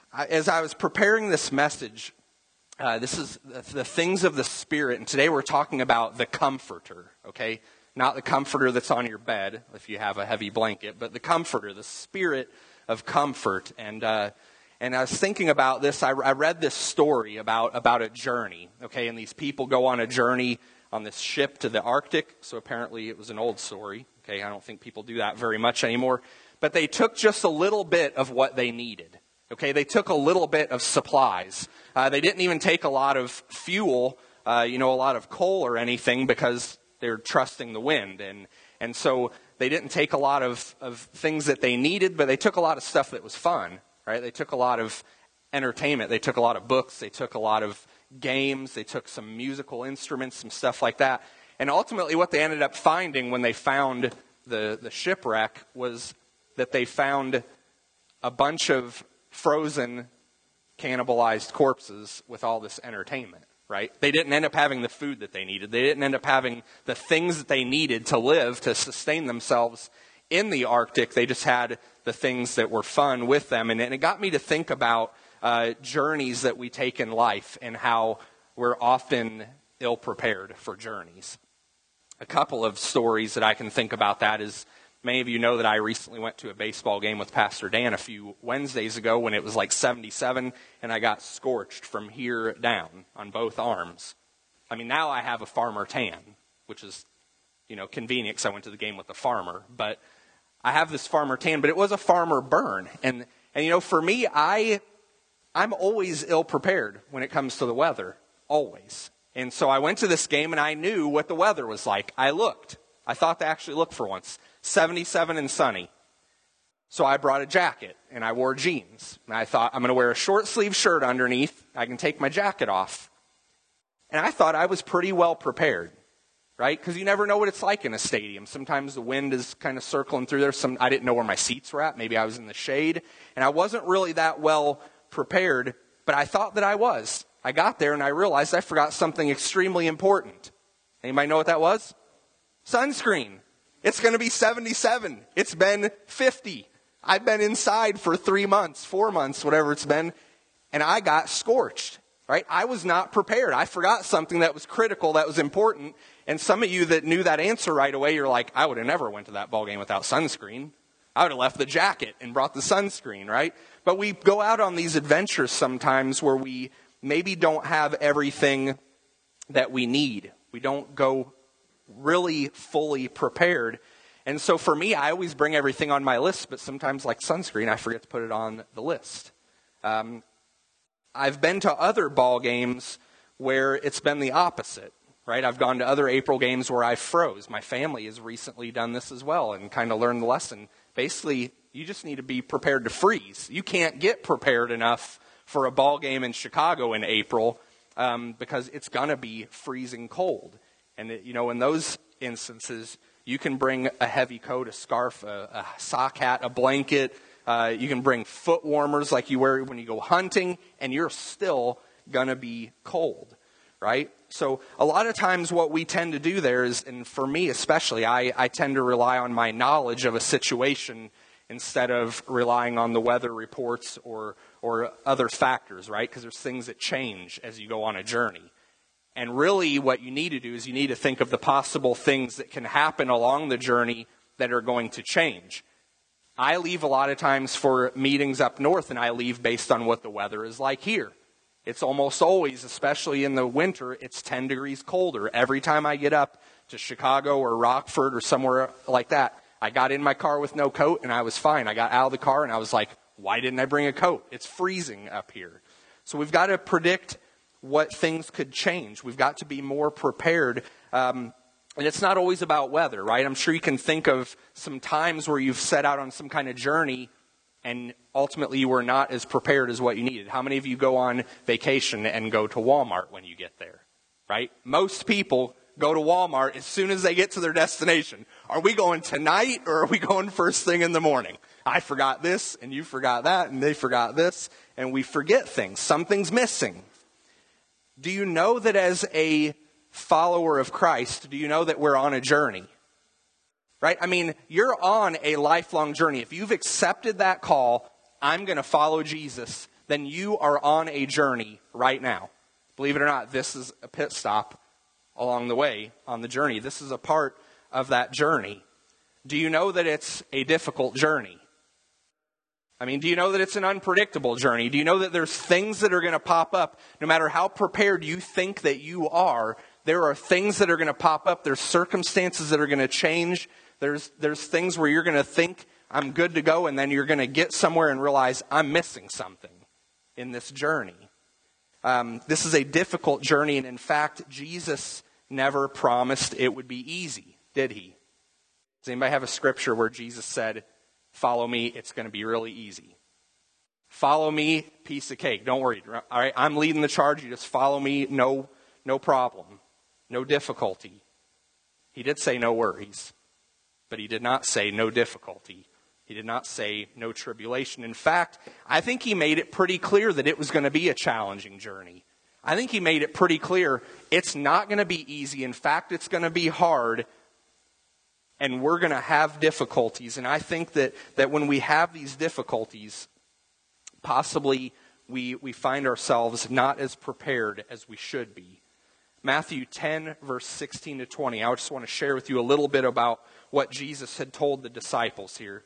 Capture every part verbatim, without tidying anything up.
I, as I was preparing this message, uh, this is the, the things of the Spirit, and today we're talking about the Comforter, okay? Not the comforter that's on your bed, if you have a heavy blanket, but the Comforter, the Spirit of comfort. And uh, and I was thinking about this. I, I read this story about, about a journey, okay? And these people go on a journey on this ship to the Arctic. So apparently it was an old story, okay? I don't think people do that very much anymore. But they took just a little bit of what they needed, okay? They took a little bit of supplies. Uh, they didn't even take a lot of fuel, uh, you know, a lot of coal or anything, because they're trusting the wind. And and so they didn't take a lot of, of things that they needed, but they took a lot of stuff that was fun, right? They took a lot of entertainment. They took a lot of books. They took a lot of games. They took some musical instruments, some stuff like that. And ultimately what they ended up finding when they found the, the shipwreck was that they found a bunch of frozen, cannibalized corpses with all this entertainment. Right? They didn't end up having the food that they needed. They didn't end up having the things that they needed to live, to sustain themselves in the Arctic. They just had the things that were fun with them. And, and it got me to think about uh, journeys that we take in life and how we're often ill-prepared for journeys. A couple of stories that I can think about that is, many of you know that I recently went to a baseball game with Pastor Dan a few Wednesdays ago when it was like seventy-seven, and I got scorched from here down on both arms. I mean, now I have a farmer tan, which is, you know, convenient because I went to the game with a farmer. But I have this farmer tan, but it was a farmer burn. And, and you know, for me, I, I'm always ill-prepared when it comes to the weather, always. And so I went to this game, and I knew what the weather was like. I looked. I thought to actually look for once. seventy-seven and sunny. So I brought a jacket and I wore jeans. And I thought, I'm going to wear a short sleeve shirt underneath. I can take my jacket off. And I thought I was pretty well prepared, right? Because you never know what it's like in a stadium. Sometimes the wind is kind of circling through there. Some I didn't know where my seats were at. Maybe I was in the shade. And I wasn't really that well prepared, but I thought that I was. I got there and I realized I forgot something extremely important. Anybody know what that was? Sunscreen. It's going to be seventy-seven. It's been fifty. I've been inside for three months, four months, whatever it's been, and I got scorched, right? I was not prepared. I forgot something that was critical, that was important, and some of you that knew that answer right away, you're like, I would have never went to that ball game without sunscreen. I would have left the jacket and brought the sunscreen, right? But we go out on these adventures sometimes where we maybe don't have everything that we need. We don't go really fully prepared. And so for me, I always bring everything on my list, but sometimes like sunscreen, I forget to put it on the list. Um, I've been to other ball games where it's been the opposite, right? I've gone to other April games where I froze. My family has recently done this as well and kind of learned the lesson. Basically, you just need to be prepared to freeze. You can't get prepared enough for a ball game in Chicago in April um, because it's going to be freezing cold. And, it, you know, in those instances, you can bring a heavy coat, a scarf, a, a sock hat, a blanket. Uh, you can bring foot warmers like you wear when you go hunting, and you're still going to be cold, right? So a lot of times what we tend to do there is, and for me especially, I, I tend to rely on my knowledge of a situation instead of relying on the weather reports or, or other factors, right? Because there's things that change as you go on a journey. And really what you need to do is you need to think of the possible things that can happen along the journey that are going to change. I leave a lot of times for meetings up north, and I leave based on what the weather is like here. It's almost always, especially in the winter, it's ten degrees colder. Every time I get up to Chicago or Rockford or somewhere like that, I got in my car with no coat and I was fine. I got out of the car and I was like, why didn't I bring a coat? It's freezing up here. So we've got to predict what things could change. We've got to be more prepared. Um, and it's not always about weather, right? I'm sure you can think of some times where you've set out on some kind of journey and ultimately you were not as prepared as what you needed. How many of you go on vacation and go to Walmart when you get there, right? Most people go to Walmart as soon as they get to their destination. Are we going tonight or are we going first thing in the morning? I forgot this and you forgot that and they forgot this, and we forget things. Something's missing. Do you know that as a follower of Christ, do you know that we're on a journey? Right? I mean, you're on a lifelong journey. If you've accepted that call, I'm going to follow Jesus, then you are on a journey right now. Believe it or not, this is a pit stop along the way on the journey. This is a part of that journey. Do you know that it's a difficult journey? I mean, do you know that it's an unpredictable journey? Do you know that there's things that are going to pop up? No matter how prepared you think that you are, there are things that are going to pop up. There's circumstances that are going to change. There's, there's things where you're going to think, I'm good to go, and then you're going to get somewhere and realize I'm missing something in this journey. Um, this is a difficult journey, and in fact, Jesus never promised it would be easy, did he? Does anybody have a scripture where Jesus said, follow me, it's going to be really easy? Follow me, piece of cake. Don't worry. All right, I'm leading the charge. You just follow me, no, no problem, no difficulty. He did say no worries, but he did not say no difficulty. He did not say no tribulation. In fact, I think he made it pretty clear that it was going to be a challenging journey. I think he made it pretty clear it's not going to be easy. In fact, it's going to be hard, and we're going to have difficulties. And I think that, that when we have these difficulties, possibly we, we find ourselves not as prepared as we should be. Matthew ten, verse sixteen to twenty. I just want to share with you a little bit about what Jesus had told the disciples here.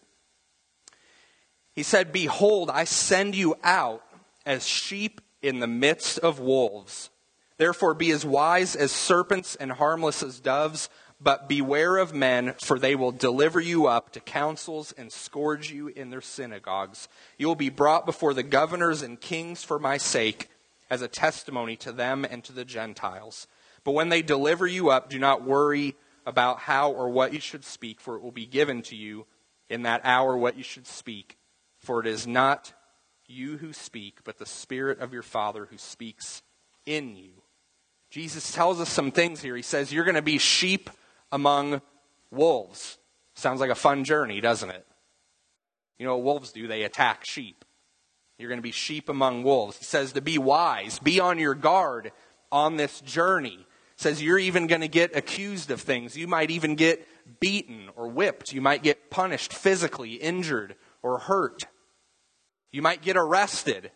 He said, behold, I send you out as sheep in the midst of wolves. Therefore be as wise as serpents and harmless as doves, but beware of men, for they will deliver you up to councils and scourge you in their synagogues. You will be brought before the governors and kings for my sake, as a testimony to them and to the Gentiles. But when they deliver you up, do not worry about how or what you should speak, for it will be given to you in that hour what you should speak. For it is not you who speak, but the Spirit of your Father who speaks in you. Jesus tells us some things here. He says, you're going to be sheep among wolves. Sounds like a fun journey, doesn't it? You know what wolves do? They attack sheep. You're going to be sheep among wolves. He says to be wise, be on your guard on this journey. He says you're even going to get accused of things. You might even get beaten or whipped. You might get punished physically, injured, or hurt. You might get arrested.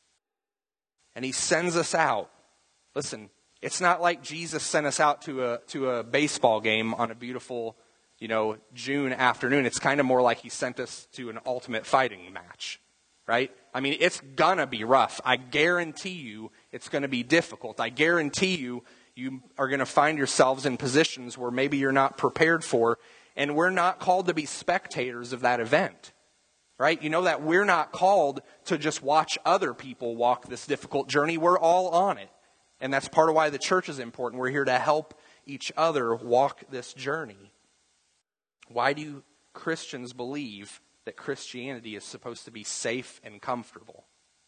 And he sends us out. Listen, it's not like Jesus sent us out to a to a baseball game on a beautiful, you know, June afternoon. It's kind of more like he sent us to an ultimate fighting match, right? I mean, it's gonna be rough. I guarantee you it's gonna be difficult. I guarantee you you are gonna find yourselves in positions where maybe you're not prepared for, and we're not called to be spectators of that event. Right? You know that we're not called to just watch other people walk this difficult journey. We're all on it. And that's part of why the church is important. We're here to help each other walk this journey. Why do Christians believe that Christianity is supposed to be safe and comfortable?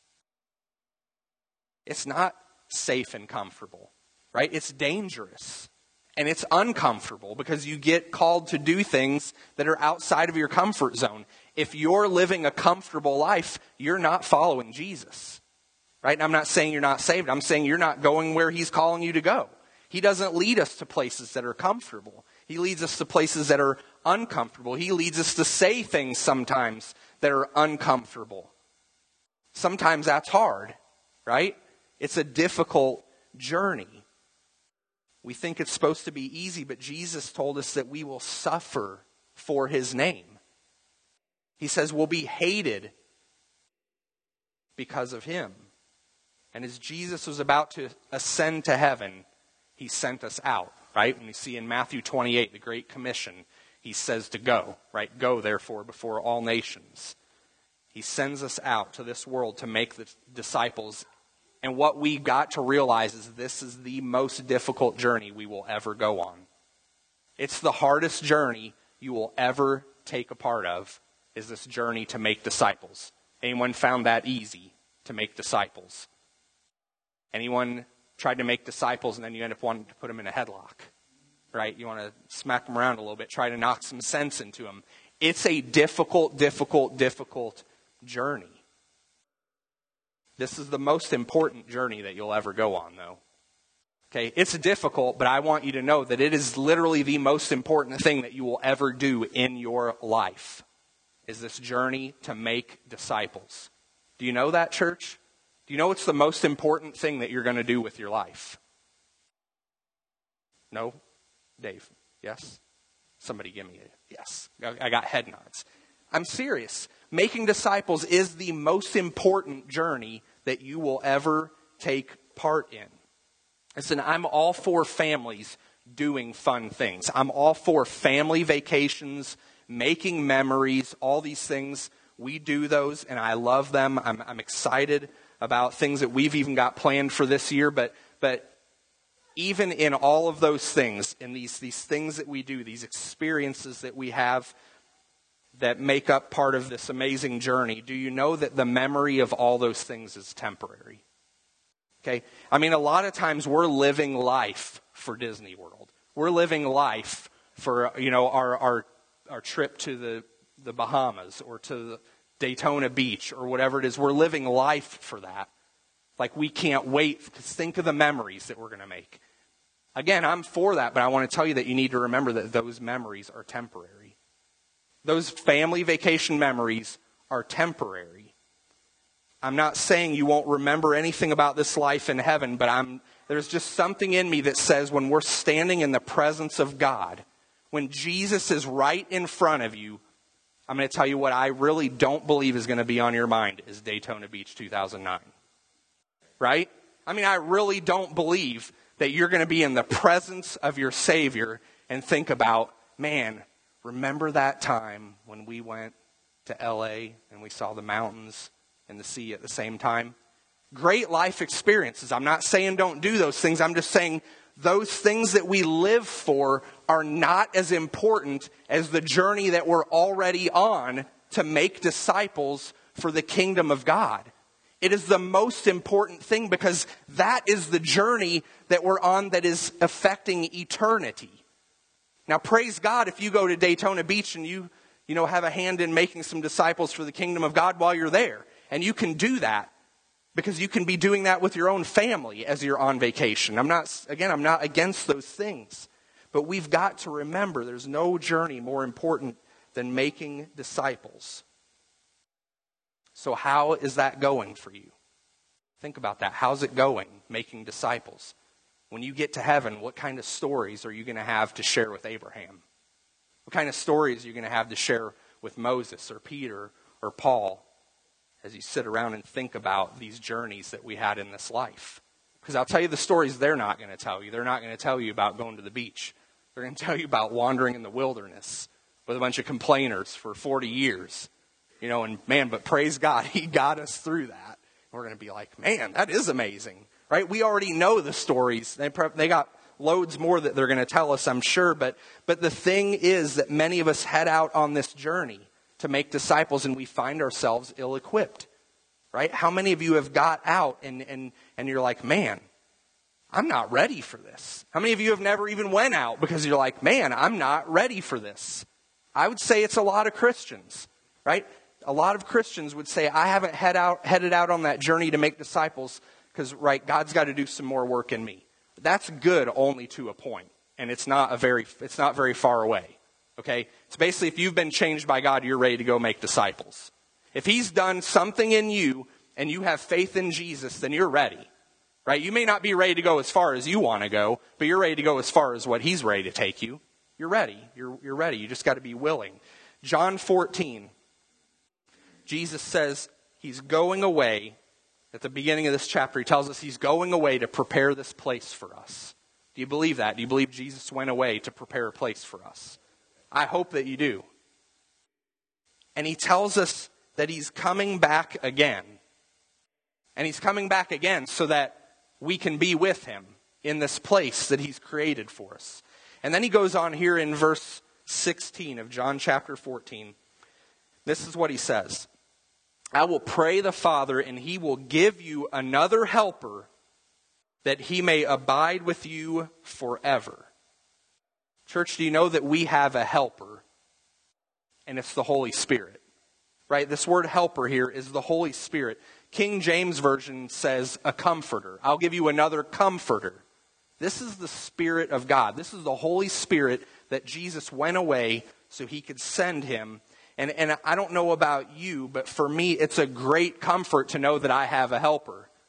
It's not safe and comfortable, right? It's dangerous. And it's uncomfortable because you get called to do things that are outside of your comfort zone. If you're living a comfortable life, you're not following Jesus. Right? And I'm not saying you're not saved. I'm saying you're not going where he's calling you to go. He doesn't lead us to places that are comfortable. He leads us to places that are uncomfortable. He leads us to say things sometimes that are uncomfortable. Sometimes that's hard, right? It's a difficult journey. We think it's supposed to be easy, but Jesus told us that we will suffer for his name. He says we'll be hated because of him. And as Jesus was about to ascend to heaven, he sent us out, right? When you see in Matthew twenty-eight, the Great Commission, he says to go, right? Go, therefore, before all nations. He sends us out to this world to make the disciples. And what we got to realize is this is the most difficult journey we will ever go on. It's the hardest journey you will ever take a part of, is this journey to make disciples. Anyone found that easy to make disciples? Anyone tried to make disciples and then you end up wanting to put them in a headlock, right? You want to smack them around a little bit, try to knock some sense into them. It's a difficult, difficult, difficult journey. This is the most important journey that you'll ever go on, though. Okay, it's difficult, but I want you to know that it is literally the most important thing that you will ever do in your life, is this journey to make disciples. Do you know that, church? Do you know what's the most important thing that you're going to do with your life? No? Dave? Yes? Somebody give me a yes. I got head nods. I'm serious. Making disciples is the most important journey that you will ever take part in. Listen, I'm all for families doing fun things. I'm all for family vacations, making memories, all these things. We do those, and I love them. I'm, I'm excited about things that we've even got planned for this year. But but even in all of those things, in these, these things that we do, these experiences that we have that make up part of this amazing journey, do you know that the memory of all those things is temporary? Okay? I mean, a lot of times we're living life for Disney World. We're living life for, you know, our our, our trip to the, the Bahamas or to the Daytona Beach or whatever it is. We're living life for that. Like, we can't wait to think of the memories that we're going to make. Again, I'm for that, but I want to tell you that you need to remember that those memories are temporary. Those family vacation memories are temporary. I'm not saying you won't remember anything about this life in heaven, but I'm there's just something in me that says when we're standing in the presence of God, when Jesus is right in front of you, I'm going to tell you what I really don't believe is going to be on your mind is Daytona Beach two thousand nine. Right? I mean, I really don't believe that you're going to be in the presence of your Savior and think about, man, remember that time when we went to L A and we saw the mountains and the sea at the same time? Great life experiences. I'm not saying don't do those things. I'm just saying those things that we live for are not as important as the journey that we're already on to make disciples for the kingdom of God. It is the most important thing because that is the journey that we're on that is affecting eternity. Now, praise God if you go to Daytona Beach and you, you know, have a hand in making some disciples for the kingdom of God while you're there. And you can do that because you can be doing that with your own family as you're on vacation. I'm not, again, I'm not against those things. But we've got to remember there's no journey more important than making disciples. So how is that going for you? Think about that. How's it going, making disciples? When you get to heaven, what kind of stories are you going to have to share with Abraham? What kind of stories are you going to have to share with Moses or Peter or Paul as you sit around and think about these journeys that we had in this life? Because I'll tell you the stories they're not going to tell you. They're not going to tell you about going to the beach. They're going to tell you about wandering in the wilderness with a bunch of complainers for forty years. You know, and man, but praise God, He got us through that. We're going to be like, man, that is amazing, right? We already know the stories. They they got loads more that they're going to tell us, I'm sure. But but the thing is that many of us head out on this journey to make disciples, and we find ourselves ill-equipped, right? How many of you have got out and and and you're like, man, I'm not ready for this? How many of you have never even went out because you're like, man, I'm not ready for this? I would say it's a lot of Christians, right? A lot of Christians would say, I haven't head out, headed out on that journey to make disciples because, right, God's got to do some more work in me. But that's good only to a point, and it's not a very, it's not very far away, okay? It's basically if you've been changed by God, you're ready to go make disciples. If He's done something in you and you have faith in Jesus, then you're ready, right? You may not be ready to go as far as you want to go, but you're ready to go as far as what He's ready to take you. You're ready. You're, you're ready. You just got to be willing. John fourteen. Jesus says He's going away. At the beginning of this chapter, He tells us He's going away to prepare this place for us. Do you believe that? Do you believe Jesus went away to prepare a place for us? I hope that you do. And He tells us that He's coming back again. And He's coming back again so that we can be with Him in this place that He's created for us. And then He goes on here in verse sixteen of John chapter fourteen. This is what He says. I will pray the Father, and He will give you another helper that He may abide with you forever. Church, do you know that we have a helper? And it's the Holy Spirit. Right? This word helper here is the Holy Spirit. King James Version says a comforter. I'll give you another comforter. This is the Spirit of God. This is the Holy Spirit that Jesus went away so He could send Him. And, and I don't know about you, but for me, it's a great comfort to know that I have a helper.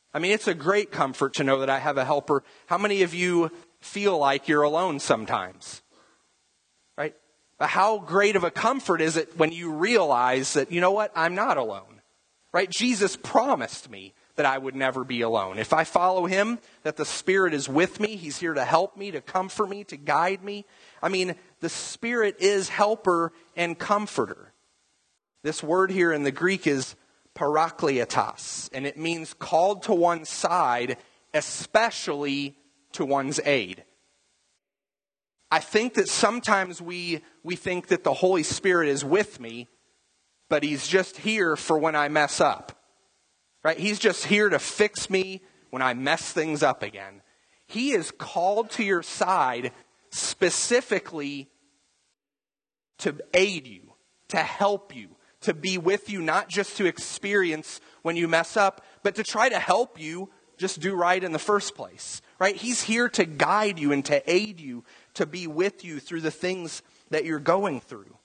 I mean, it's a great comfort to know that I have a helper. How many of you feel like you're alone sometimes? Right? But how great of a comfort is it when you realize that, you know what, I'm not alone. Right? Jesus promised me that I would never be alone. If I follow him, that the Spirit is with me. He's here to help me, to comfort me, to guide me. I mean, the Spirit is helper and comforter. This word here in the Greek is parakletos, and it means called to one's side, especially to one's aid. I think that sometimes we we think that the Holy Spirit is with me, but he's just here for when I mess up. Right? He's just here to fix me when I mess things up again. He is called to your side specifically to aid you, to help you, to be with you, not just to experience when you mess up, but to try to help you just do right in the first place. Right? He's here to guide you and to aid you, to be with you through the things that you're going through.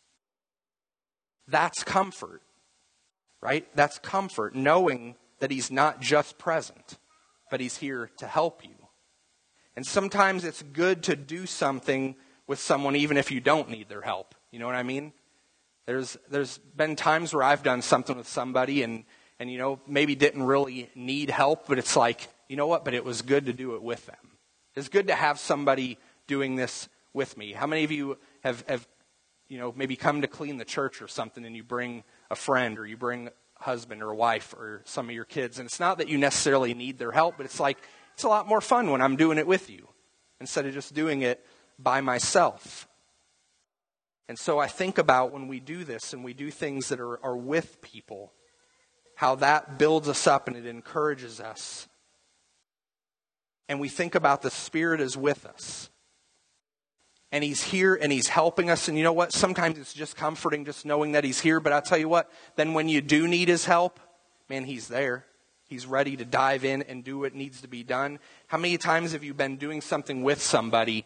That's comfort. Right? That's comfort, knowing that he's not just present, but he's here to help you. And sometimes it's good to do something with someone even if you don't need their help. You know what I mean? There's there's been times where I've done something with somebody and, and you know, maybe didn't really need help, but it's like, you know what, but it was good to do it with them. It's good to have somebody doing this with me. How many of you have, have you know, maybe come to clean the church or something and you bring a friend or you bring a husband or a wife or some of your kids, and it's not that you necessarily need their help, but it's like, it's a lot more fun when I'm doing it with you instead of just doing it by myself. And so I think about when we do this and we do things that are, are with people, how that builds us up and it encourages us. And we think about the Spirit is with us. And he's here and he's helping us. And you know what? Sometimes it's just comforting just knowing that he's here. But I'll tell you what, then when you do need his help, man, he's there. He's ready to dive in and do what needs to be done. How many times have you been doing something with somebody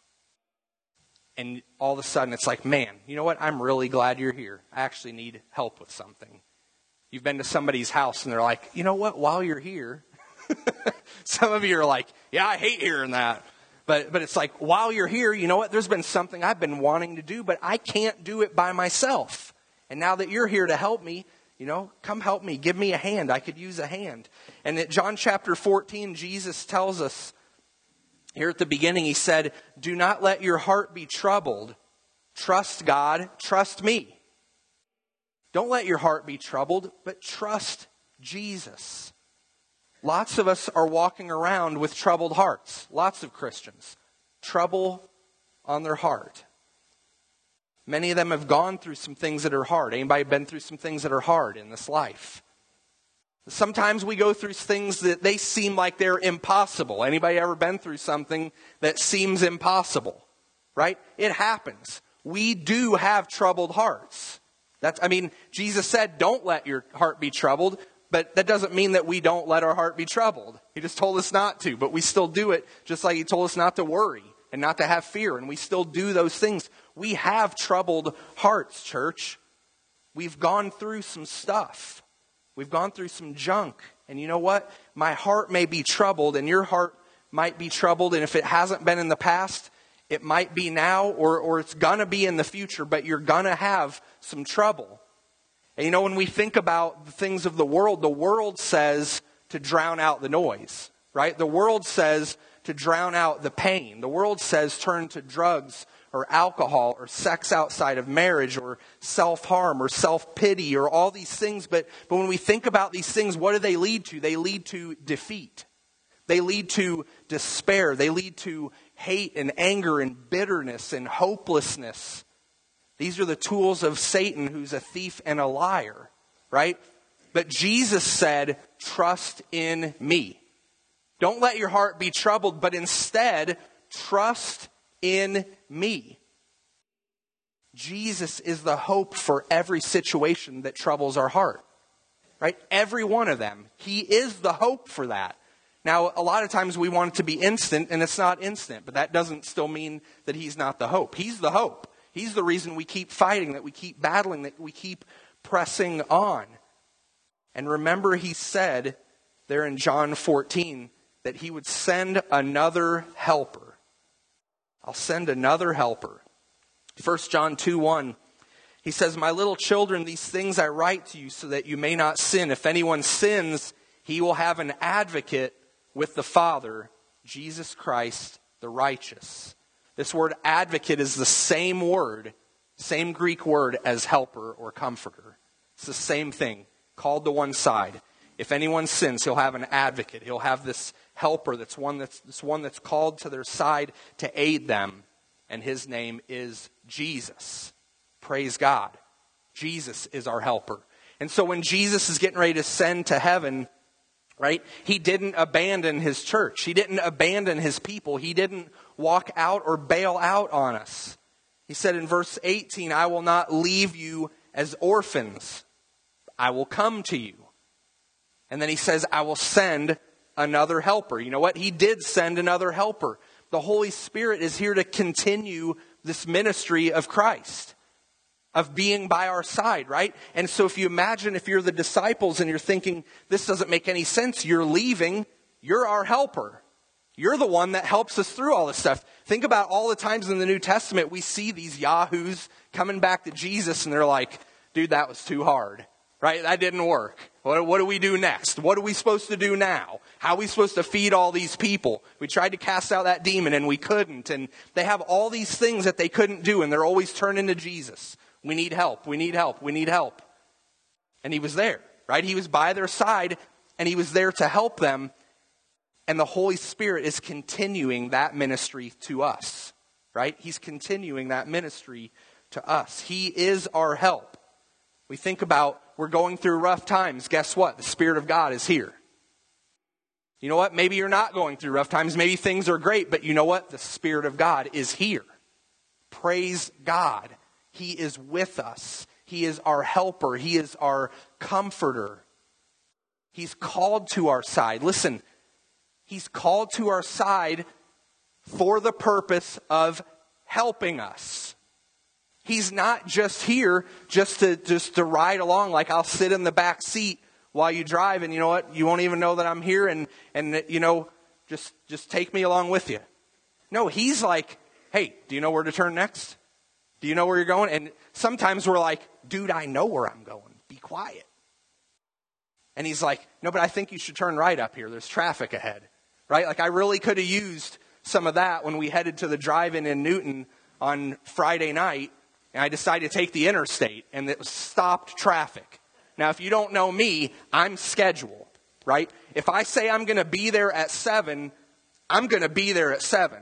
and all of a sudden it's like, man, you know what? I'm really glad you're here. I actually need help with something. You've been to somebody's house and they're like, you know what? While you're here, some of you are like, yeah, I hate hearing that. But but it's like, while you're here, you know what? There's been something I've been wanting to do, but I can't do it by myself. And now that you're here to help me, you know, come help me. Give me a hand. I could use a hand. And at John chapter fourteen, Jesus tells us, here at the beginning, he said, do not let your heart be troubled. Trust God. Trust me. Don't let your heart be troubled, but trust Jesus. Lots of us are walking around with troubled hearts. Lots of Christians. Trouble on their heart. Many of them have gone through some things that are hard. Anybody been through some things that are hard in this life? Sometimes we go through things that they seem like they're impossible. Anybody ever been through something that seems impossible? Right? It happens. We do have troubled hearts. That's, I mean, Jesus said, don't let your heart be troubled. But that doesn't mean that we don't let our heart be troubled. He just told us not to, but we still do it just like he told us not to worry and not to have fear. And we still do those things. We have troubled hearts, church. We've gone through some stuff. We've gone through some junk. And you know what? My heart may be troubled and your heart might be troubled. And if it hasn't been in the past, it might be now or, or it's going to be in the future. But you're going to have some trouble. And you know, when we think about the things of the world, the world says to drown out the noise, right? The world says to drown out the pain. The world says turn to drugs or alcohol or sex outside of marriage or self-harm or self-pity or all these things. But, but when we think about these things, what do they lead to? They lead to defeat. They lead to despair. They lead to hate and anger and bitterness and hopelessness. These are the tools of Satan, who's a thief and a liar, right? But Jesus said, trust in me. Don't let your heart be troubled, but instead, trust in me. Jesus is the hope for every situation that troubles our heart, right? Every one of them. He is the hope for that. Now, a lot of times we want it to be instant, and it's not instant, but that doesn't still mean that he's not the hope. He's the hope. He's the reason we keep fighting, that we keep battling, that we keep pressing on. And remember, he said there in John fourteen that he would send another helper. I'll send another helper. First John two one, he says, "My little children, these things I write to you so that you may not sin. If anyone sins, he will have an advocate with the Father, Jesus Christ the righteous." This word advocate is the same word, same Greek word as helper or comforter. It's the same thing, called to one side. If anyone sins, he'll have an advocate. He'll have this helper that's one that's, this one that's called to their side to aid them. And his name is Jesus. Praise God. Jesus is our helper. And so when Jesus is getting ready to send to heaven, right, he didn't abandon his church. He didn't abandon his people. He didn't walk out or bail out on us. He said in verse eighteen, "I will not leave you as orphans. I will come to you." And then he says, "I will send another helper." You know what? He did send another helper. The Holy Spirit is here to continue this ministry of Christ, of being by our side, right? And so if you imagine if you're the disciples and you're thinking, this doesn't make any sense, you're leaving, you're our helper. You're the one that helps us through all this stuff. Think about all the times in the New Testament we see these yahoos coming back to Jesus and they're like, dude, that was too hard, right? That didn't work. What, what do we do next? What are we supposed to do now? How are we supposed to feed all these people? We tried to cast out that demon and we couldn't. And they have all these things that they couldn't do and they're always turning to Jesus. We need help. We need help. We need help. And he was there, right? He was by their side and he was there to help them. And the Holy Spirit is continuing that ministry to us, right? He's continuing that ministry to us. He is our help. We think about we're going through rough times. Guess what? The Spirit of God is here. You know what? Maybe you're not going through rough times. Maybe things are great. But you know what? The Spirit of God is here. Praise God. He is with us. He is our helper. He is our comforter. He's called to our side. Listen, he's called to our side for the purpose of helping us. He's not just here just to just to ride along like I'll sit in the back seat while you drive and you know what? You won't even know that I'm here and, and you know, just, just take me along with you. No, he's like, hey, do you know where to turn next? Do you know where you're going? And sometimes we're like, dude, I know where I'm going. Be quiet. And he's like, no, but I think you should turn right up here. There's traffic ahead. Right? Like I really could have used some of that when we headed to the drive-in in Newton on Friday night. And I decided to take the interstate. And it was stopped traffic. Now, if you don't know me, I'm scheduled. Right? If I say I'm going to be there at seven, I'm going to be there at seven.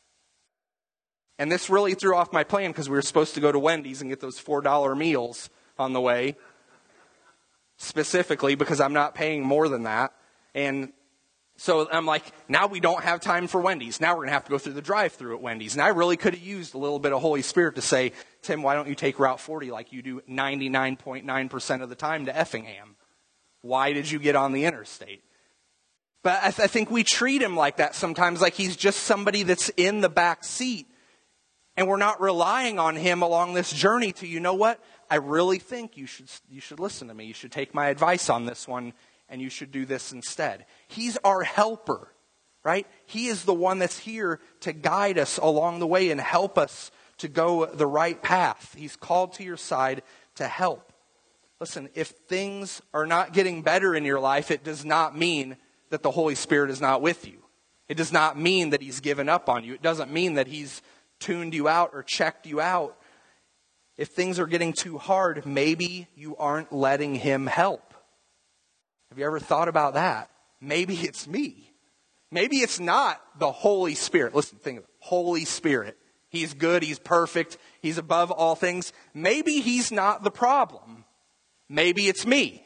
And this really threw off my plan because we were supposed to go to Wendy's and get those four dollar meals on the way. Specifically because I'm not paying more than that. And so I'm like, now we don't have time for Wendy's. Now we're going to have to go through the drive-thru at Wendy's. And I really could have used a little bit of Holy Spirit to say, Tim, why don't you take Route forty like you do ninety-nine point nine percent of the time to Effingham? Why did you get on the interstate? But I, th- I think we treat him like that sometimes, like he's just somebody that's in the back seat. And we're not relying on him along this journey to, you know what? I really think you should you should listen to me. You should take my advice on this one, and you should do this instead. He's our helper, right? He is the one that's here to guide us along the way and help us to go the right path. He's called to your side to help. Listen, if things are not getting better in your life, it does not mean that the Holy Spirit is not with you. It does not mean that he's given up on you. It doesn't mean that he's tuned you out or checked you out. If things are getting too hard, maybe you aren't letting him help. Have you ever thought about that? Maybe it's me. Maybe it's not the Holy Spirit. Listen, think of it. Holy Spirit. He's good. He's perfect. He's above all things. Maybe he's not the problem. Maybe it's me.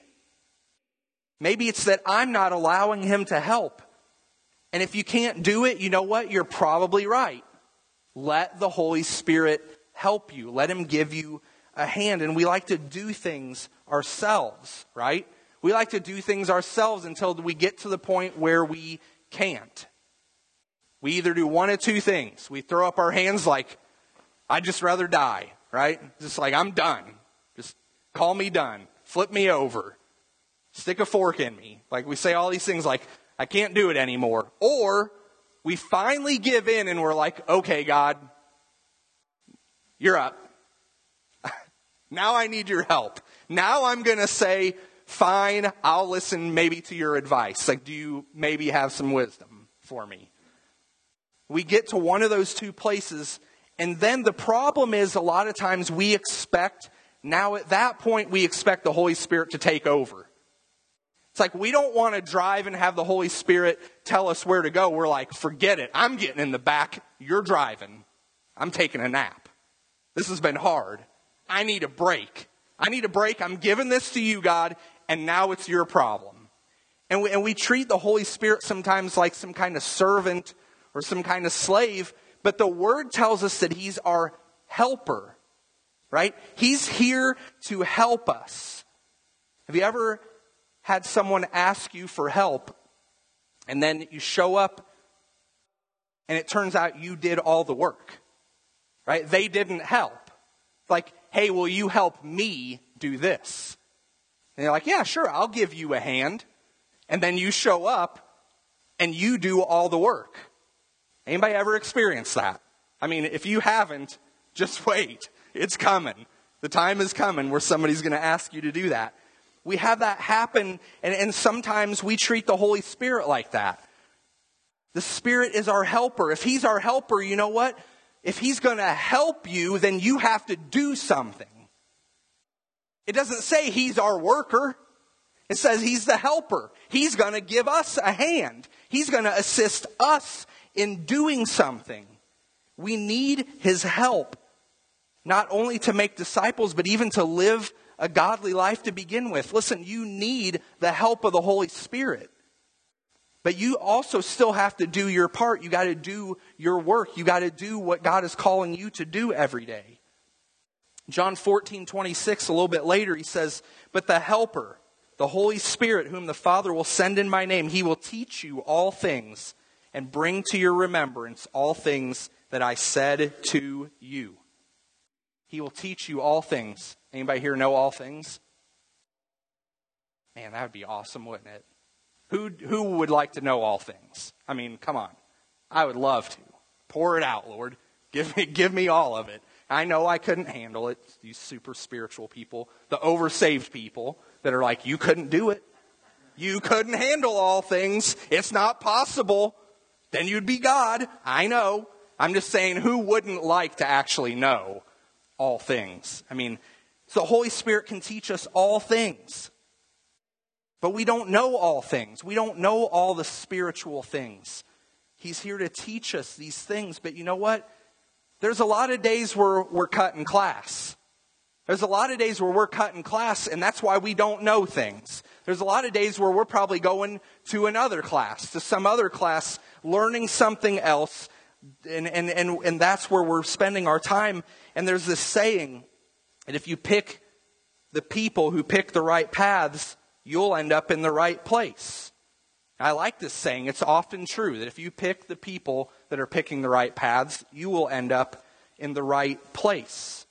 Maybe it's that I'm not allowing him to help. And if you can't do it, you know what? You're probably right. Let the Holy Spirit help you. Let him give you a hand. And we like to do things ourselves, right? We like to do things ourselves until we get to the point where we can't. We either do one of two things. We throw up our hands like, I'd just rather die, right? Just like, I'm done. Just call me done. Flip me over. Stick a fork in me. Like we say all these things like, I can't do it anymore. Or we finally give in and we're like, okay, God, you're up. Now I need your help. Now I'm going to say, fine, I'll listen maybe to your advice. Like, do you maybe have some wisdom for me? We get to one of those two places, and then the problem is a lot of times we expect, now at that point we expect the Holy Spirit to take over. It's like we don't want to drive and have the Holy Spirit tell us where to go. We're like, forget it. I'm getting in the back. You're driving. I'm taking a nap. This has been hard. I need a break. I need a break. I'm giving this to you, God, and now it's your problem. And we, and we treat the Holy Spirit sometimes like some kind of servant or some kind of slave, but the Word tells us that He's our helper, right? He's here to help us. Have you ever had someone ask you for help, and then you show up, and it turns out you did all the work, right? They didn't help. Like, hey, will you help me do this? And you're like, yeah, sure, I'll give you a hand. And then you show up, and you do all the work. Anybody ever experienced that? I mean, if you haven't, just wait. It's coming. The time is coming where somebody's going to ask you to do that. We have that happen, and, and sometimes we treat the Holy Spirit like that. The Spirit is our helper. If He's our helper, you know what? If He's going to help you, then you have to do something. It doesn't say He's our worker. It says He's the helper. He's going to give us a hand. He's going to assist us in doing something. We need His help, not only to make disciples, but even to live a godly life to begin with. Listen, you need the help of the Holy Spirit. But you also still have to do your part. You got to do your work. You got to do what God is calling you to do every day. John fourteen twenty-six, a little bit later, He says, but the helper, the Holy Spirit, whom the Father will send in my name, He will teach you all things and bring to your remembrance all things that I said to you. He will teach you all things. Anybody here know all things? Man, that would be awesome, wouldn't it? Who who would like to know all things? I mean, come on. I would love to. Pour it out, Lord. Give me, give me all of it. I know I couldn't handle it. These super spiritual people, the oversaved people that are like, you couldn't do it. You couldn't handle all things. It's not possible. Then you'd be God. I know. I'm just saying, who wouldn't like to actually know all things? I mean, so the Holy Spirit can teach us all things. But we don't know all things. We don't know all the spiritual things. He's here to teach us these things. But you know what? There's a lot of days where we're cutting class. There's a lot of days where we're cutting class, and that's why we don't know things. There's a lot of days where we're probably going to another class, to some other class, learning something else, and, and, and, and that's where we're spending our time. And there's this saying that if you pick the people who pick the right paths, you'll end up in the right place. I like this saying. It's often true that if you pick the people that are picking the right paths, you will end up in the right place.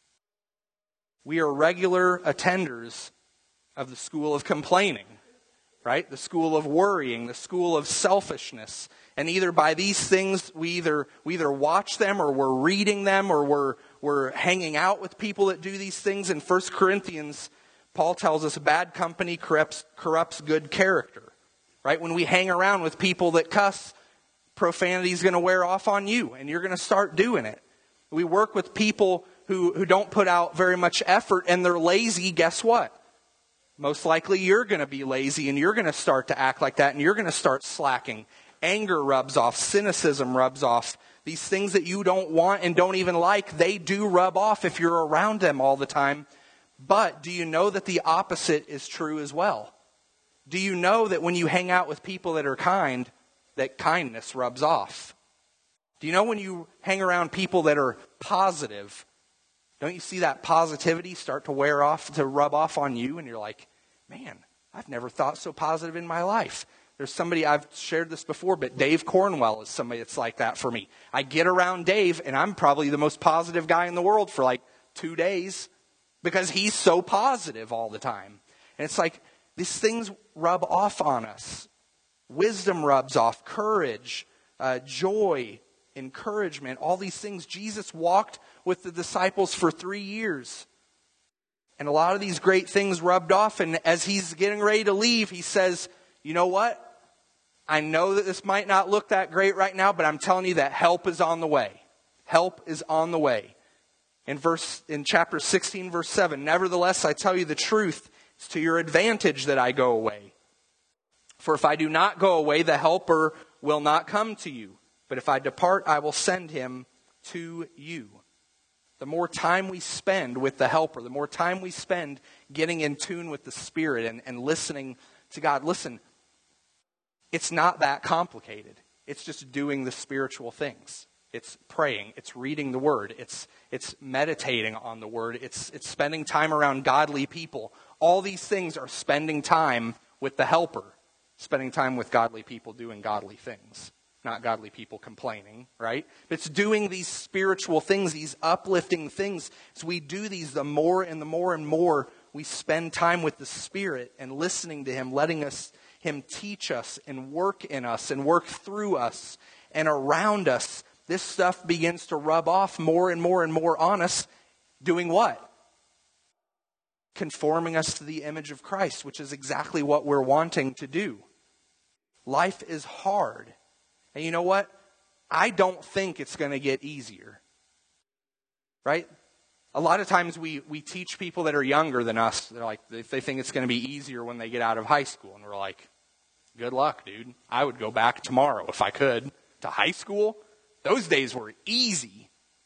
We are regular attenders of the school of complaining, right? The school of worrying, the school of selfishness. And either by these things, we either we either watch them, or we're reading them, or we're we're hanging out with people that do these things. In First Corinthians, Paul tells us bad company corrupts, corrupts good character, right? When we hang around with people that cuss, profanity is going to wear off on you, and you're going to start doing it. We work with people who, who don't put out very much effort, and they're lazy. Guess what? Most likely you're going to be lazy, and you're going to start to act like that, and you're going to start slacking. Anger rubs off. Cynicism rubs off. These things that you don't want and don't even like, they do rub off if you're around them all the time. But do you know that the opposite is true as well? Do you know that when you hang out with people that are kind, that kindness rubs off? Do you know when you hang around people that are positive, don't you see that positivity start to wear off, to rub off on you? And you're like, man, I've never thought so positive in my life. There's somebody, I've shared this before, but Dave Cornwell is somebody that's like that for me. I get around Dave, and I'm probably the most positive guy in the world for like two days because he's so positive all the time. And it's like, These things rub off on us. Wisdom rubs off, courage, uh, joy, encouragement, all these things. Jesus walked with the disciples for three years. And a lot of these great things rubbed off. And as he's getting ready to leave, he says, you know what? I know that this might not look that great right now, but I'm telling you that help is on the way. Help is on the way. In verse, in chapter sixteen, verse seven, nevertheless, I tell you the truth, it's to your advantage that I go away. For if I do not go away, the helper will not come to you. But if I depart, I will send him to you. The more time we spend with the helper, the more time we spend getting in tune with the Spirit and, and listening to God. Listen, it's not that complicated. It's just doing the spiritual things. It's praying. It's reading the Word. It's it's meditating on the Word. It's it's spending time around godly people. All these things are spending time with the helper. Spending time with godly people doing godly things. Not godly people complaining, right? It's doing these spiritual things, these uplifting things. As we do these, the more and the more and more we spend time with the Spirit and listening to Him, letting us Him teach us and work in us and work through us and around us. This stuff begins to rub off more and more and more on us. Doing what? Conforming us to the image of Christ, which is exactly what we're wanting to do. Life is hard. And you know what? I don't think it's going to get easier. Right? A lot of times we, we teach people that are younger than us, they're like, they, they think it's going to be easier when they get out of high school. And we're like, good luck, dude. I would go back tomorrow if I could to high school. Those days were easy.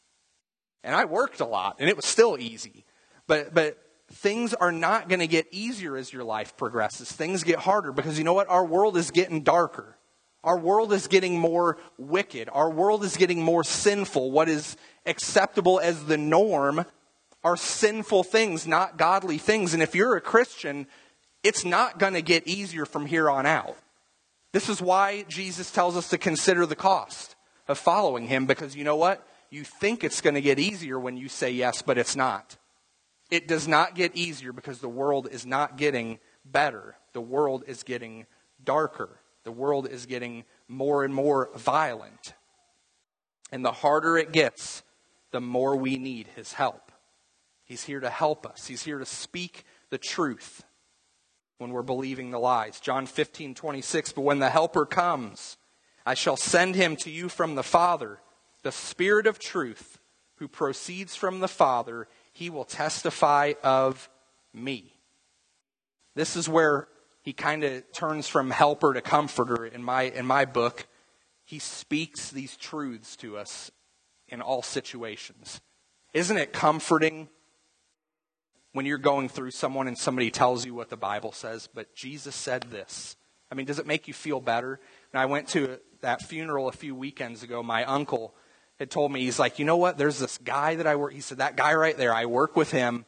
And I worked a lot, and it was still easy. But but things are not going to get easier as your life progresses. Things get harder because you know what? Our world is getting darker. Our world is getting more wicked. Our world is getting more sinful. What is acceptable as the norm are sinful things, not godly things. And if you're a Christian, it's not going to get easier from here on out. This is why Jesus tells us to consider the cost of following Him, because you know what? You think it's going to get easier when you say yes, but it's not. It does not get easier because the world is not getting better. The world is getting darker. The world is getting more and more violent. And the harder it gets, the more we need His help. He's here to help us. He's here to speak the truth when we're believing the lies. John fifteen twenty-six, but when the Helper comes, I shall send Him to you from the Father, the Spirit of truth, who proceeds from the Father. He will testify of me. This is where He kind of turns from helper to comforter in my in my book. He speaks these truths to us in all situations. Isn't it comforting when you're going through someone and somebody tells you what the Bible says, but Jesus said this? I mean, does it make you feel better? When I went to that funeral a few weekends ago, my uncle had told me, he's like, you know what? There's this guy that I work, he said, that guy right there, I work with him.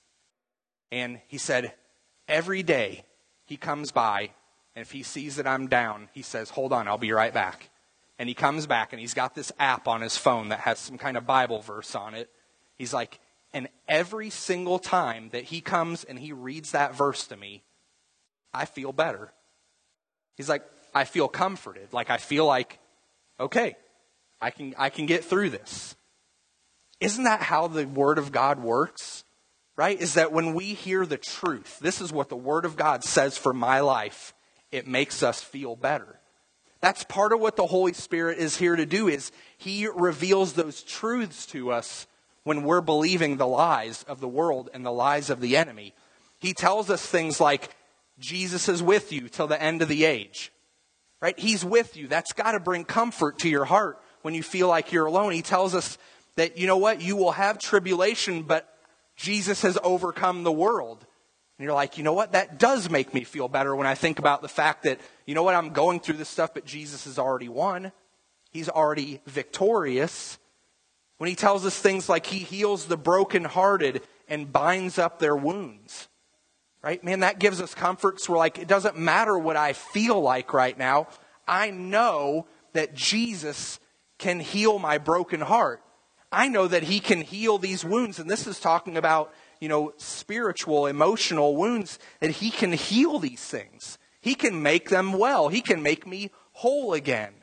And he said, every day he comes by, and if he sees that I'm down, he says, hold on, I'll be right back. And he comes back, and he's got this app on his phone that has some kind of Bible verse on it. He's like, and every single time that he comes and he reads that verse to me, I feel better. He's like, I feel comforted. Like, I feel like, okay, I can I can get through this. Isn't that how the Word of God works? Right? Is that when we hear the truth, this is what the Word of God says for my life, it makes us feel better. That's part of what the Holy Spirit is here to do, is He reveals those truths to us when we're believing the lies of the world and the lies of the enemy. He tells us things like, Jesus is with you till the end of the age. Right? He's with you. That's got to bring comfort to your heart when you feel like you're alone. He tells us that, you know what, you will have tribulation, but Jesus has overcome the world. And you're like, you know what, that does make me feel better when I think about the fact that, you know what, I'm going through this stuff, but Jesus has already won. He's already victorious. When He tells us things like He heals the brokenhearted and binds up their wounds. Right? Man, that gives us comfort. So we're like, it doesn't matter what I feel like right now. I know that Jesus can heal my broken heart. I know that He can heal these wounds. And this is talking about, you know, spiritual, emotional wounds, that he can heal these things. He can make them well. He can make me whole again.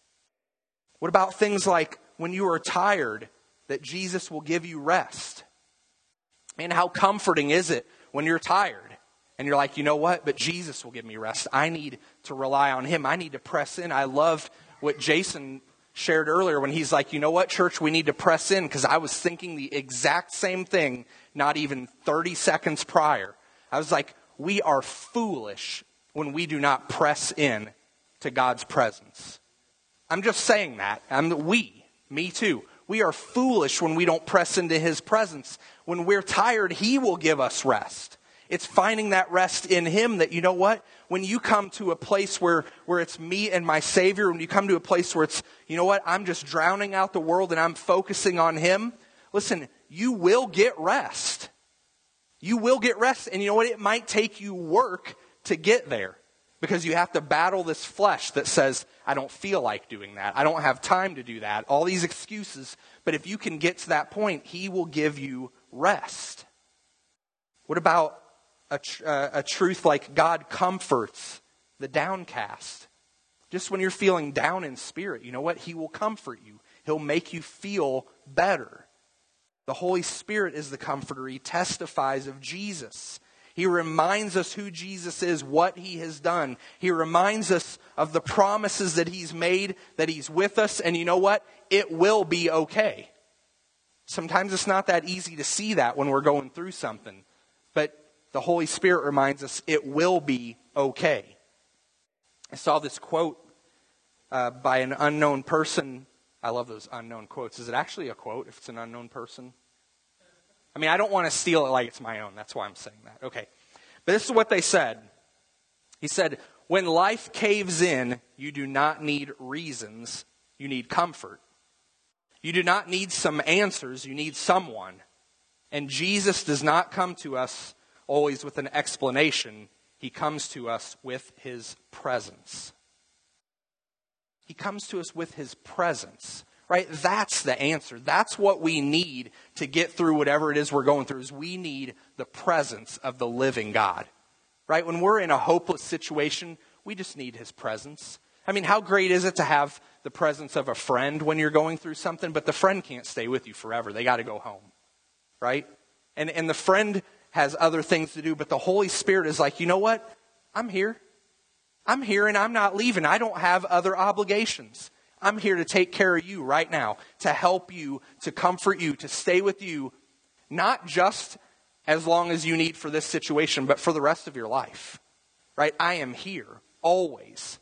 What about things like when you are tired, that Jesus will give you rest? And how comforting is it when you're tired and you're like, you know what, but Jesus will give me rest. I need to rely on him. I need to press in. I loved what Jason shared earlier when he's like, you know what, church, we need to press in, because I was thinking the exact same thing not even thirty seconds prior. I was like, we are foolish when we do not press in to God's presence. I'm just saying that. I'm the we, me too. We are foolish when we don't press into his presence. When we're tired, he will give us rest. It's finding that rest in him that, you know what, when you come to a place where, where it's me and my Savior, when you come to a place where it's, you know what, I'm just drowning out the world and I'm focusing on him, listen, you will get rest. You will get rest. And you know what, it might take you work to get there, because you have to battle this flesh that says, I don't feel like doing that. I don't have time to do that. All these excuses. But if you can get to that point, he will give you rest. What about a, tr- uh, a truth like God comforts the downcast? Just when you're feeling down in spirit, you know what? He will comfort you. He'll make you feel better. The Holy Spirit is the comforter. He testifies of Jesus. He reminds us who Jesus is, what he has done. He reminds us of the promises that he's made, that he's with us. And you know what? It will be okay. Sometimes it's not that easy to see that when we're going through something. But the Holy Spirit reminds us it will be okay. I saw this quote uh, by an unknown person. I love those unknown quotes. Is it actually a quote if it's an unknown person? I mean, I don't want to steal it like it's my own. That's why I'm saying that. Okay. But this is what they said. He said, when life caves in, you do not need reasons. You need comfort. You do not need some answers. You need someone. And Jesus does not come to us always with an explanation. He comes to us with his presence. He comes to us with his presence. Right? That's the answer. That's what we need to get through whatever it is we're going through, is we need the presence of the living God. Right? When we're in a hopeless situation, we just need his presence. I mean, how great is it to have the presence of a friend when you're going through something, but the friend can't stay with you forever. They got to go home. Right? And and the friend has other things to do, but the Holy Spirit is like, you know what? I'm here. I'm here and I'm not leaving. I don't have other obligations. I'm here to take care of you right now, to help you, to comfort you, to stay with you, not just as long as you need for this situation, but for the rest of your life. Right? I am here, always.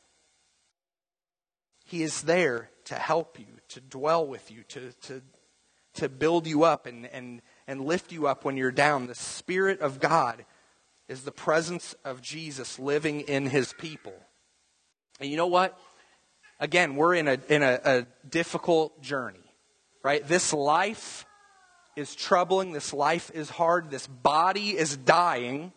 He is there to help you, to dwell with you, to, to, to build you up and, and, and lift you up when you're down. The Spirit of God is the presence of Jesus living in his people. And you know what? Again, we're in a in a, a difficult journey, right? This life is troubling. This life is hard. This body is dying.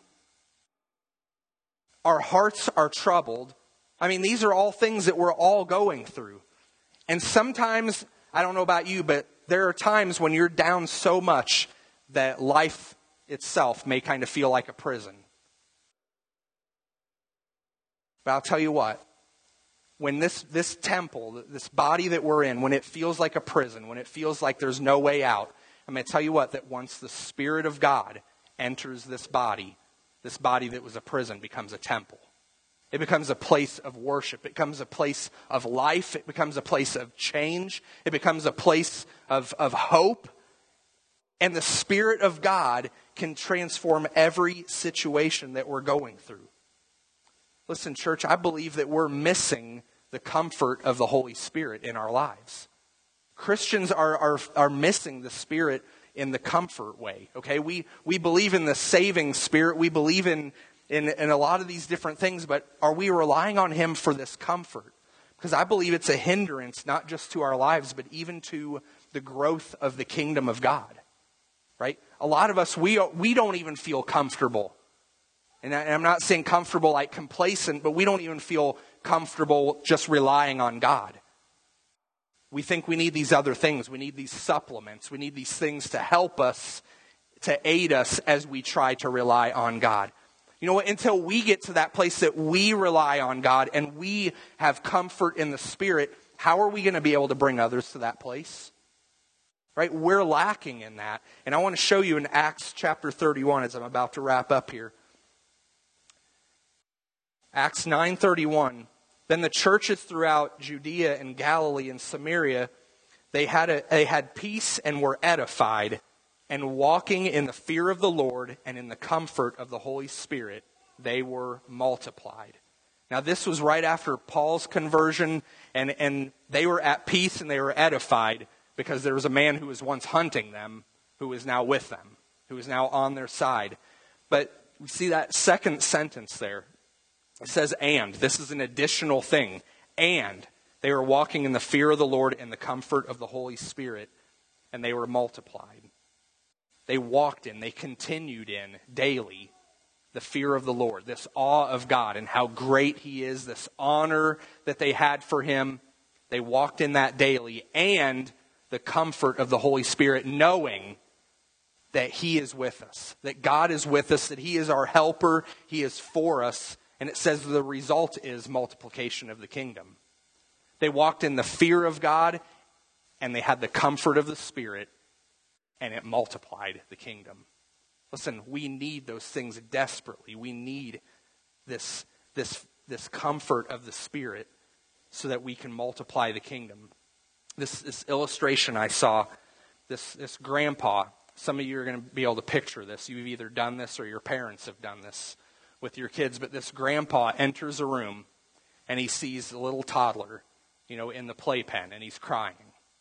Our hearts are troubled. I mean, these are all things that we're all going through. And sometimes, I don't know about you, but there are times when you're down so much that life itself may kind of feel like a prison. But I'll tell you what. When this, this temple, this body that we're in, when it feels like a prison, when it feels like there's no way out, I'm going to tell you what, that once the Spirit of God enters this body, this body that was a prison becomes a temple. It becomes a place of worship. It becomes a place of life. It becomes a place of change. It becomes a place of, of hope. And the Spirit of God can transform every situation that we're going through. Listen, church, I believe that we're missing the comfort of the Holy Spirit in our lives. Christians are, are, are missing the Spirit in the comfort way, okay? We we believe in the saving Spirit. We believe in, in, in a lot of these different things, but are we relying on him for this comfort? Because I believe it's a hindrance, not just to our lives, but even to the growth of the kingdom of God, right? A lot of us, we we don't even feel comfortable. And I'm not saying comfortable like complacent, but we don't even feel comfortable just relying on God. We think we need these other things. We need these supplements. We need these things to help us to aid us as we try to rely on God. You know what? Until we get to that place that we rely on God and we have comfort in the Spirit, how are we going to be able to bring others to that place? Right? We're lacking in that. And I want to show you in Acts chapter thirty-one as I'm about to wrap up here. Acts nine thirty-one. Then the churches throughout Judea and Galilee and Samaria, they had a, they had peace and were edified, and walking in the fear of the Lord and in the comfort of the Holy Spirit, they were multiplied. Now this was right after Paul's conversion, and, and they were at peace and they were edified because there was a man who was once hunting them, who is now with them, who is now on their side. But we see that second sentence there. It says, and. This is an additional thing. And they were walking in the fear of the Lord and the comfort of the Holy Spirit, and they were multiplied. They walked in, they continued in daily the fear of the Lord, this awe of God and how great He is, this honor that they had for Him. They walked in that daily, and the comfort of the Holy Spirit, knowing that He is with us, that God is with us, that He is our helper, He is for us. And it says the result is multiplication of the kingdom. They walked in the fear of God, and they had the comfort of the Spirit, and it multiplied the kingdom. Listen, we need those things desperately. We need this, this, this comfort of the Spirit so that we can multiply the kingdom. This, this illustration I saw, this, this grandpa, some of you are going to be able to picture this. You've either done this or your parents have done this with your kids. But this grandpa enters a room and he sees a little toddler, you know, in the playpen, and he's crying.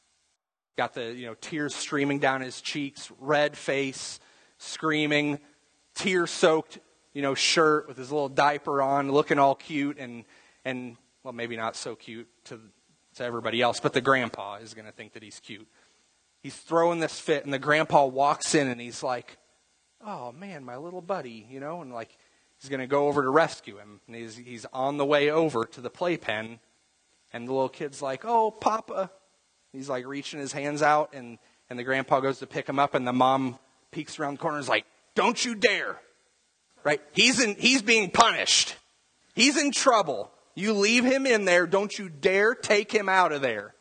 Got the, you know, tears streaming down his cheeks, red face, screaming, tear-soaked, you know, shirt with his little diaper on, looking all cute and, and well, maybe not so cute to, to everybody else, but the grandpa is going to think that he's cute. He's throwing this fit, and the grandpa walks in, and he's like, oh, man, my little buddy, you know, and like he's going to go over to rescue him. And he's, he's on the way over to the playpen, and the little kid's like, oh, Papa. He's like reaching his hands out, and, and the grandpa goes to pick him up, and the mom peeks around the corner and is like, don't you dare. Right? He's in, he's being punished. He's in trouble. You leave him in there. Don't you dare take him out of there.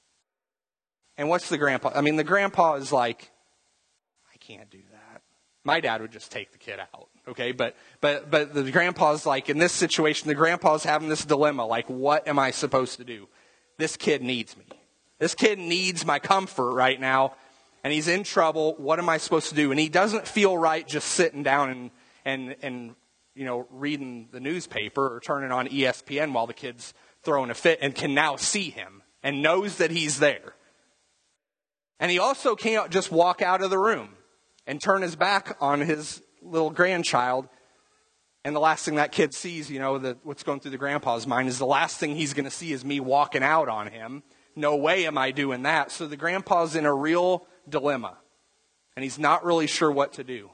And what's the grandpa? I mean, the grandpa is like, I can't do that. My dad would just take the kid out. Okay, but but but the grandpa's like, in this situation, the grandpa's having this dilemma. Like, what am I supposed to do? This kid needs me. This kid needs my comfort right now, and he's in trouble. What am I supposed to do? And he doesn't feel right just sitting down and, and, and you know, reading the newspaper or turning on E S P N while the kid's throwing a fit, and can now see him and knows that he's there. And he also can't just walk out of the room and turn his back on his little grandchild. And the last thing that kid sees, you know, the, what's going through the grandpa's mind is the last thing he's going to see is me walking out on him. No way am I doing that. So the grandpa's in a real dilemma, and he's not really sure what to do.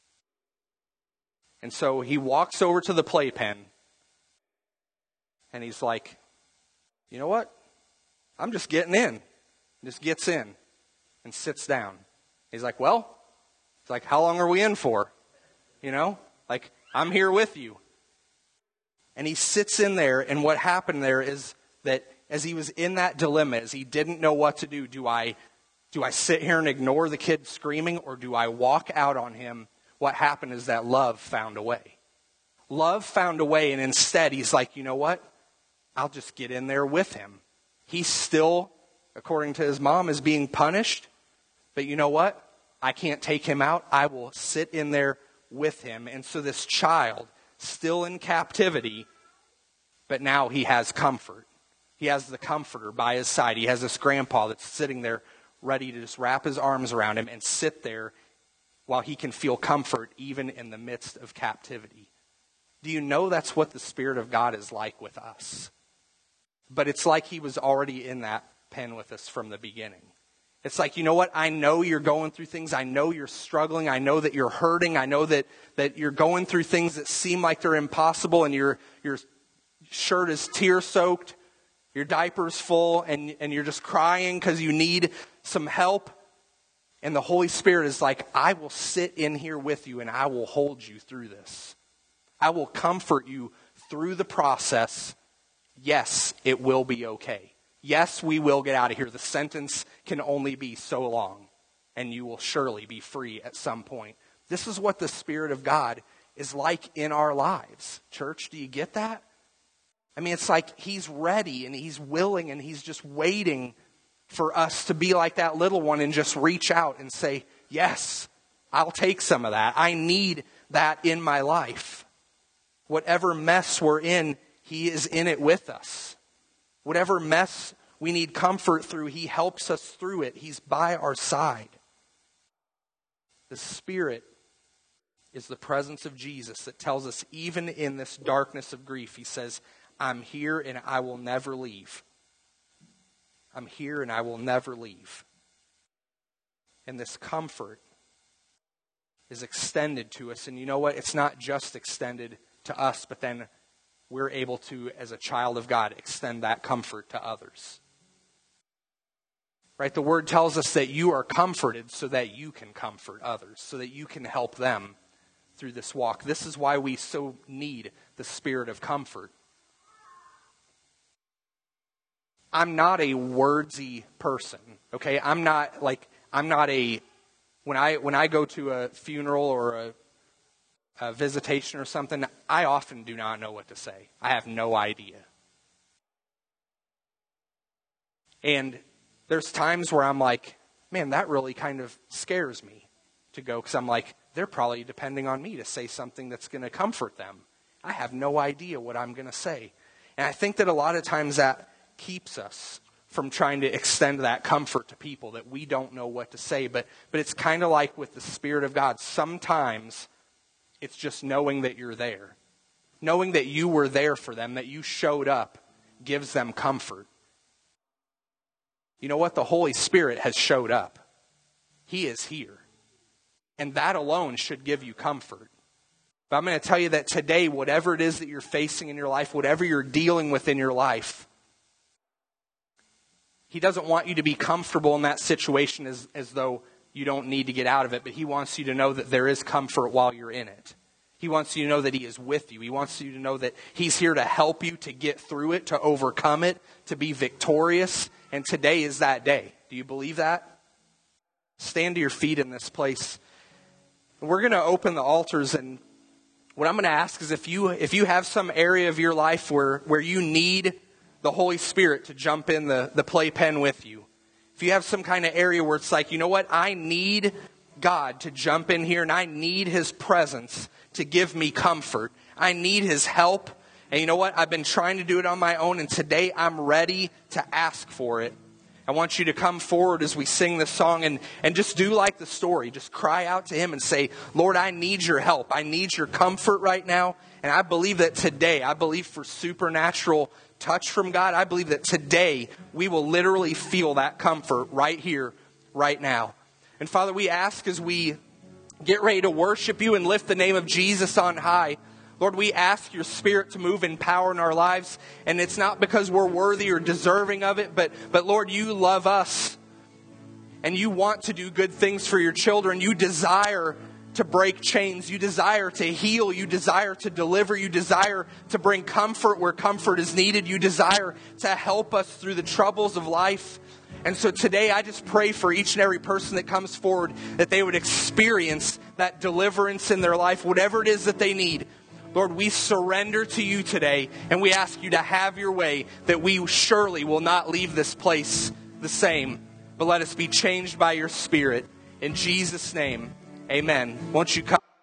And so he walks over to the playpen, and he's like, you know what? I'm just getting in. Just gets in and sits down. He's like, well, it's like, how long are we in for? You know, like, I'm here with you. And he sits in there, and what happened there is that as he was in that dilemma, as he didn't know what to do, do I do I sit here and ignore the kid screaming, or do I walk out on him? What happened is that love found a way. Love found a way, and instead he's like, you know what? I'll just get in there with him. He's still, according to his mom, is being punished. But you know what? I can't take him out. I will sit in there with him. And so this child, still in captivity, but now he has comfort. He has the comforter by his side. He has this grandpa that's sitting there ready to just wrap his arms around him and sit there while he can feel comfort even in the midst of captivity. Do you know that's what the Spirit of God is like with us? But it's like He was already in that pen with us from the beginning. It's like, you know what? I know you're going through things. I know you're struggling. I know that you're hurting. I know that, that you're going through things that seem like they're impossible, and your, your shirt is tear-soaked. Your diaper's full, and, and you're just crying because you need some help. And the Holy Spirit is like, I will sit in here with you and I will hold you through this. I will comfort you through the process. Yes, it will be okay. Yes, we will get out of here. The sentence can only be so long, and you will surely be free at some point. This is what the Spirit of God is like in our lives. Church, do you get that? I mean, it's like he's ready and he's willing and he's just waiting for us to be like that little one and just reach out and say, yes, I'll take some of that. I need that in my life. Whatever mess we're in, he is in it with us. Whatever mess we need comfort through, he helps us through it. He's by our side. The Spirit is the presence of Jesus that tells us even in this darkness of grief, he says, I'm here and I will never leave. I'm here and I will never leave. And this comfort is extended to us. And you know what? It's not just extended to us, but then we're able to, as a child of God, extend that comfort to others. Right? The Word tells us that you are comforted so that you can comfort others, so that you can help them through this walk. This is why we so need the Spirit of comfort. I'm not a wordsy person, okay? I'm not like, I'm not a, when I when I go to a funeral or a, a visitation or something, I often do not know what to say. I have no idea. And there's times where I'm like, man, that really kind of scares me to go, because I'm like, they're probably depending on me to say something that's going to comfort them. I have no idea what I'm going to say. And I think that a lot of times that keeps us from trying to extend that comfort to people, that we don't know what to say. But but it's kind of like with the Spirit of God. Sometimes it's just knowing that you're there. Knowing that you were there for them, that you showed up, gives them comfort. You know what? The Holy Spirit has showed up. He is here. And that alone should give you comfort. But I'm going to tell you that today, whatever it is that you're facing in your life, whatever you're dealing with in your life, he doesn't want you to be comfortable in that situation as, as though you don't need to get out of it, but he wants you to know that there is comfort while you're in it. He wants you to know that he is with you. He wants you to know that he's here to help you to get through it, to overcome it, to be victorious. And today is that day. Do you believe that? Stand to your feet in this place. We're going to open the altars, and what I'm going to ask is if you if you have some area of your life where, where you need the Holy Spirit to jump in the, the playpen with you. If you have some kind of area where it's like, you know what, I need God to jump in here and I need his presence to give me comfort. I need his help. And you know what, I've been trying to do it on my own, and today I'm ready to ask for it. I want you to come forward as we sing this song and, and just do like the story. Just cry out to him and say, Lord, I need your help. I need your comfort right now. And I believe that today, I believe for supernatural touch from God, I believe that today we will literally feel that comfort right here, right now. And Father, we ask as we get ready to worship you and lift the name of Jesus on high, Lord, we ask your Spirit to move in power in our lives. And it's not because we're worthy or deserving of it, but, but Lord, you love us. And you want to do good things for your children. You desire to break chains. You desire to heal. You desire to deliver. You desire to bring comfort where comfort is needed. You desire to help us through the troubles of life. And so today I just pray for each and every person that comes forward that they would experience that deliverance in their life, whatever it is that they need. Lord, we surrender to you today, and we ask you to have your way, that we surely will not leave this place the same, but let us be changed by your Spirit. In Jesus' name, amen. Won't you come?